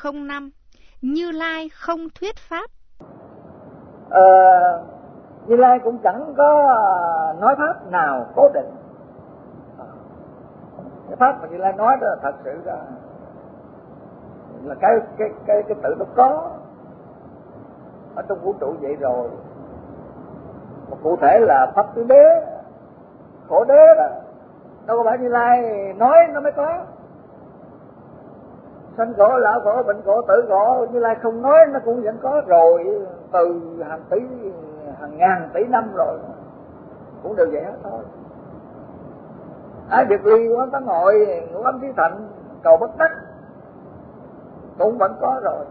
105. Như Lai không thuyết pháp. Như Lai cũng chẳng có nói pháp nào cố định. Cái pháp mà Như Lai nói đó thật sự là cái tự nó có ở trong vũ trụ vậy rồi. Mà cụ thể là pháp tứ đế, khổ đế đó, đâu có phải Như Lai nói nó mới có. Sanh khổ, lão khổ, bệnh khổ, tử khổ, Như Lai không nói nó cũng vẫn có rồi, từ hàng tỷ, hàng ngàn tỷ năm rồi, cũng đều vậy hết thôi. Ai việc ly quán tán hội, ngũ ấm thí thạnh, cầu bất đắc cũng vẫn có rồi.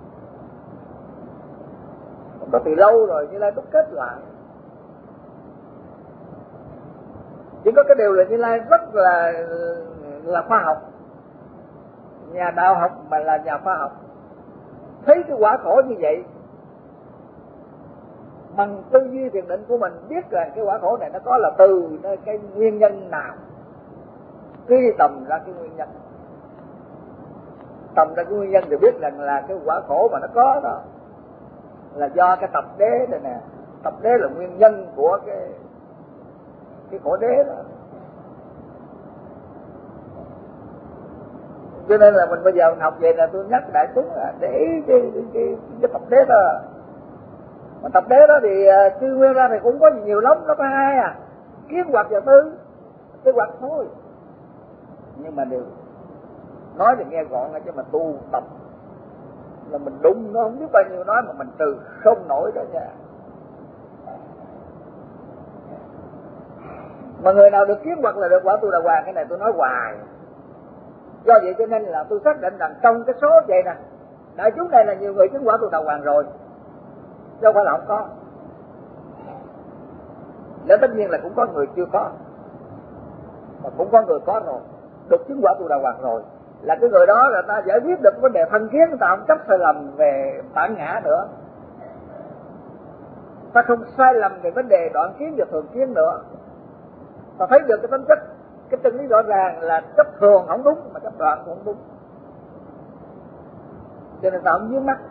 Cũng có từ lâu rồi, Như Lai đúc kết lại. Chỉ có cái điều là Như Lai rất là khoa học, nhà đạo học mà là nhà khoa học, thấy cái quả khổ như vậy bằng tư duy thiền định của mình biết là cái quả khổ này nó có là từ cái nguyên nhân nào, truy tầm ra cái nguyên nhân, tầm ra cái nguyên nhân thì biết rằng là cái quả khổ mà nó có đó là do cái tập đế này nè. Tập đế là nguyên nhân của cái khổ đế đó. Cho nên là mình bây giờ mình học về là tôi nhắc đại chúng là để ý cái tập đế đó. Mà tập đế đó thì tư nguyên ra thì cũng có nhiều lắm, nó có hai kiến hoặc và tư hoặc thôi. Nhưng mà đều nói thì nghe gọn chứ mà tu tập là mình đúng nó không biết bao nhiêu nói mà mình từ không nổi đó nha. Mà người nào được kiến hoặc là được quả tu đà hoàng, cái này tôi nói hoài. Do vậy cho nên là tôi xác định rằng trong cái số vậy nè, đại chúng này là nhiều người chứng quả tu đà hoàng rồi, chứ không phải là không có. Nếu tất nhiên là cũng có người chưa có, mà cũng có người có rồi, được chứng quả tu đà hoàng rồi. Là cái người đó là ta giải quyết được vấn đề thân kiến, ta không chấp sai lầm về bản ngã nữa, ta không sai lầm về vấn đề đoạn kiến và thường kiến nữa, ta thấy được cái tính chất, cái chân lý rõ ràng là chấp thường không đúng mà chấp đoạn cũng không đúng, cho nên ta không vướng mắc.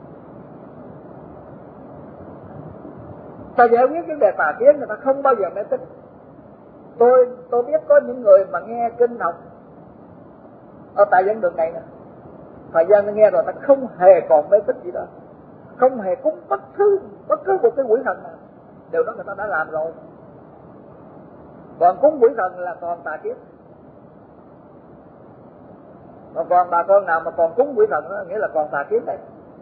Ta giải quyết vấn đề tà kiến, người ta không bao giờ mê tín. Tôi biết có những người mà nghe kinh học ở tại dẫn đường này nè, thời gian nghe rồi ta không hề còn mê tín gì đó, không hề cúng bất cứ một cái quỷ thần nào, điều đó người ta đã làm rồi. Còn cúng quỷ thần là còn tà kiến. Mà còn bà con nào mà còn cúng quỷ thần đó, nghĩa là còn tà kiến đấy.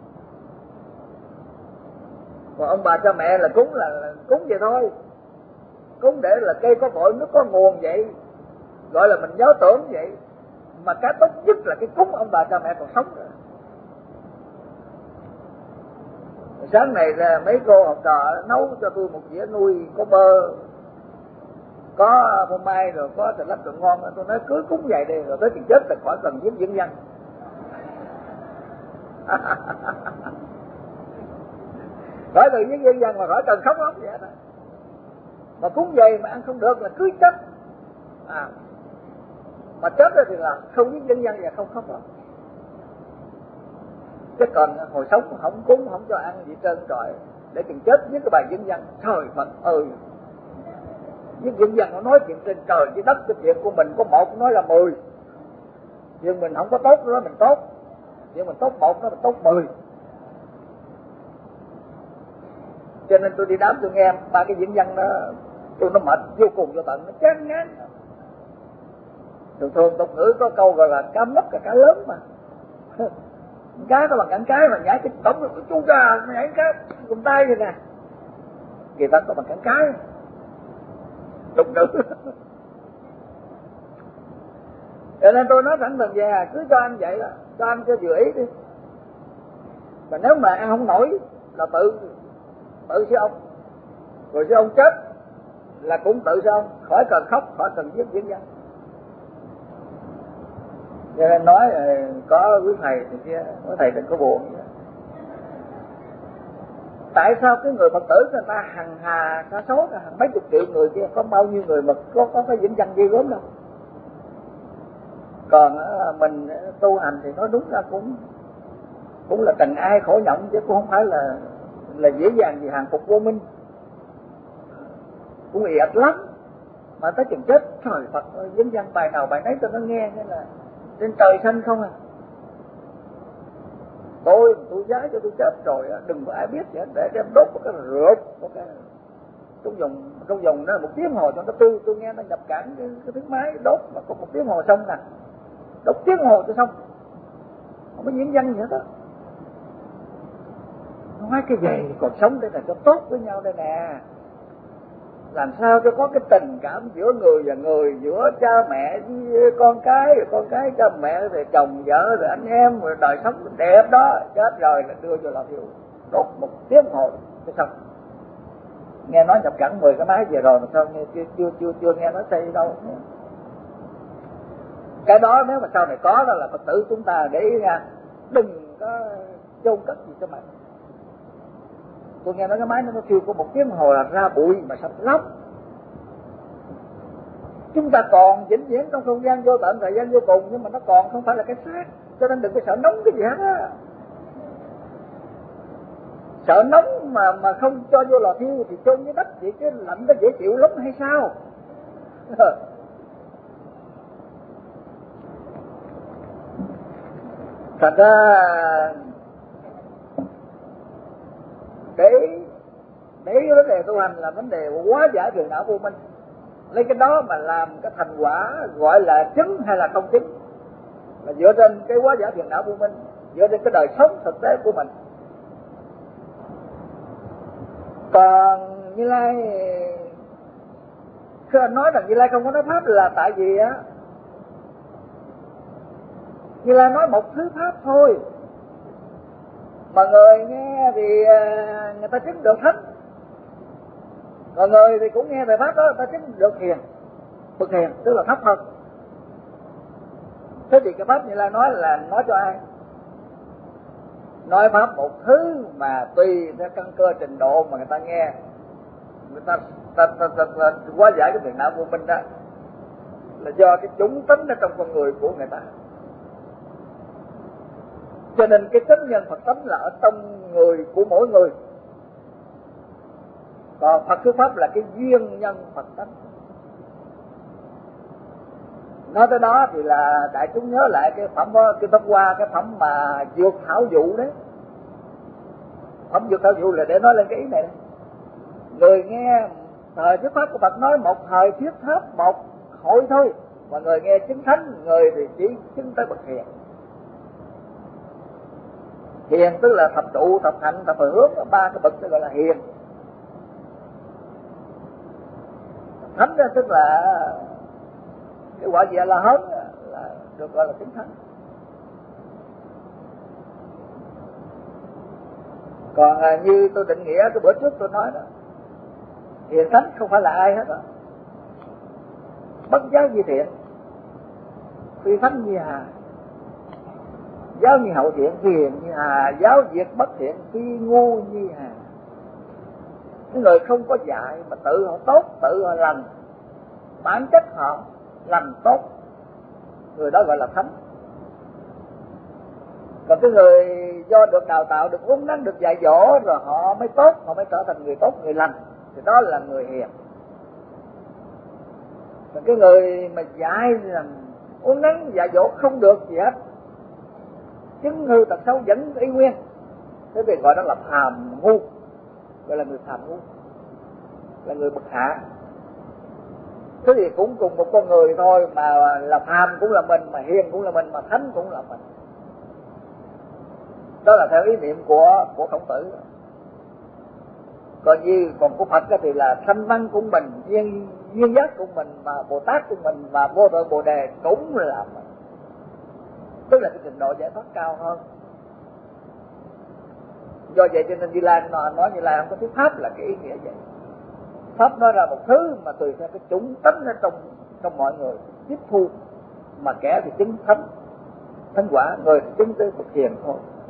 Còn ông bà cha mẹ là cúng là cúng vậy thôi, cúng để là cây có cội nước có nguồn vậy, gọi là mình giáo tưởng vậy. Mà cái tốt nhất là cái cúng ông bà cha mẹ còn sống nữa. Sáng này ra mấy cô học trò nấu cho tôi một dĩa nuôi có bơ, có phô mai, rồi có thịt lắp đồ ngon. Tôi nói cứ cúng vậy đi, rồi tới chừng chết thì khỏi cần viết diễn văn. Khỏi cần viết diễn văn mà khỏi cần khóc lóc vậy đó. Mà cúng vậy mà ăn không được là cứ chết. Mà chết rồi thì là không viết diễn văn và không khóc lóc. Chứ còn hồi sống không cúng, không cho ăn gì trơn trọi, để chừng chết viết cái bài diễn văn. Trời Phật ơi, viết diễn văn nó nói chuyện trên trời dưới đất, cái chuyện của mình có một nói là 10. Nhưng mình không có tốt nó nói mình tốt, nhưng mình tốt một nó mình tốt 10. Cho nên tôi đi đám tôi nghe ba cái diễn văn đó, tôi nó mệt vô cùng vô tận, nó chán ngán. Thường tục ngữ có câu gọi là cá mất là cá lớn mà. Cá có bằng cẳng cái mà nhảy trên tổng rồi chú ra nhảy cá cùng tay vậy nè. Kỳ thật có bằng cẳng cái. Tục ngữ. Cho nên tôi nói thẳng thừng về, cứ cho ăn vậy đó, cho ăn cho vừa ý đi. Mà nếu mà ăn không nổi là tự sư ông. Rồi sư ông chết là cũng tự sư ông, khỏi cần khóc, khỏi cần viết diễn văn. Cho nên nói có quý thầy thì kia, quý thầy đừng có buồn. Tại sao cái người Phật tử người ta hằng hà sa số, hàng mấy chục triệu người kia, có bao nhiêu người mà có cái diễn văn ghê gớm đâu. Còn mình tu hành thì nói đúng ra cũng cũng là trần ai khổ nhộng, chứ cũng không phải là dễ dàng gì hàng phục vô minh, cũng ì ạch lắm. Mà tới chừng chết, trời Phật ơi, dân văn bài nào bài nấy tôi nó nghe, nên là trên trời xanh không à. Tôi giá cho tôi chết rồi, đừng có ai biết vậy, để đem đốt một cái rượt, một cái trong vòng đó 1 tiếng hồ cho nó tư. Tôi nghe nó nhập cản cái tiếng máy đốt mà có 1 tiếng hồ xong nè, đốt tiếng hồ cho xong, không có diễn văn gì hết đó. Nói cái gì còn sống đây là cho tốt với nhau đây nè, làm sao cho có cái tình cảm giữa người và người, giữa cha mẹ với con cái cha mẹ, rồi chồng vợ, rồi anh em, rồi đời sống đẹp đó. Chết rồi là đưa vô lò thiêu, đốt 1 tiếng hồ cho xong. Nghe nói nhập cẳng 10 cái máy về rồi mà sao nghe chưa nghe nói xây đâu. Cái đó nếu mà sau này có đó là Phật tử chúng ta để ý nha, đừng có chôn cất gì cho mạnh. Tôi nghe nói cái máy nó kêu có 1 tiếng hồ là ra bụi mà sao lắm. Chúng ta còn vĩnh viễn trong không gian vô tận, thời gian vô cùng, nhưng mà nó còn không phải là cái xác, cho nên đừng có sợ nóng cái gì hết á. Sợ nóng mà không cho vô lò thiêu thì chôn dưới đất vậy, chứ lạnh nó dễ chịu lắm hay sao? Thật ra để cái vấn đề tu hành là vấn đề hóa giải phiền não vô minh, lấy cái đó mà làm cái thành quả gọi là chứng hay là không chứng, là dựa trên cái hóa giải phiền não vô minh, dựa trên cái đời sống thực tế của mình. Còn Như Lai, khi anh nói rằng Như Lai không có nói pháp là tại vì á, Như Lai nói một thứ pháp thôi, mà người nghe thì người ta chứng được thánh, còn người thì cũng nghe về pháp đó, người ta chứng được hiền, bậc hiền, tức là thấp hơn. Thế thì cái pháp Như Lai nói là nói cho ai? Nói pháp một thứ mà tùy theo căn cơ trình độ mà người ta nghe, người ta hóa giải cái phiền não vô minh đó, là do cái chủng tính ở trong con người của người ta. Cho nên cái tính nhân Phật tánh là ở trong người của mỗi người, còn Phật thuyết pháp là cái duyên nhân Phật tánh. Nói tới đó thì là đại chúng nhớ lại cái phẩm cái hôm qua, cái phẩm mà dược thảo dụ đấy. Phẩm dược thảo dụ là để nói lên cái ý này. Người nghe thời thuyết pháp của Phật nói một thời thuyết pháp một hội thôi, mà người nghe chứng thánh, người thì chỉ chứng tới bậc hiền. Hiền tức là thập trụ, thập hạnh, thập hướng, 3 cái bậc gọi là hiền. Thánh đó tức là cái quả gì là hớn, là được gọi là chứng thánh. Còn như tôi định nghĩa cái bữa trước tôi nói đó, hiền thánh không phải là ai hết đó. Bất giáo như thiện, phi thánh như hà, giáo như hậu thiện, phi hiền như hà, giáo diệt bất thiện, phi ngu như hà. Cái người không có dạy mà tự họ tốt, tự họ lành, bản chất họ lành tốt, người đó gọi là thánh. Còn cái người do được đào tạo, được uốn nắn, được dạy dỗ rồi họ mới tốt, họ mới trở thành người tốt, người lành, thì đó là người hiền. Còn cái người mà dạy là uốn nắn dạy dỗ không được gì hết, chứng hư tật xấu vẫn y nguyên, thế thì gọi đó là phàm ngu, gọi là người phàm ngu, là người bậc hạ. Thế thì cũng cùng một con người thôi, mà là phàm cũng là mình, mà hiền cũng là mình, mà thánh cũng là mình. Đó là theo ý niệm của Khổng Tử. Còn của Phật thì là thanh văn của mình, duyên giác của mình, mà Bồ Tát của mình, và vô thượng Bồ Đề cũng là mình. Tức là cái trình độ giải thoát cao hơn. Do vậy cho nên Như Lai nói Như Lai không có thuyết pháp là cái ý nghĩa vậy. Pháp nói ra một thứ mà tùy theo cái chủng tánh ở trong mọi người tiếp thu, mà kẻ thì chứng thánh quả, người thì chứng tới bậc hiền thôi.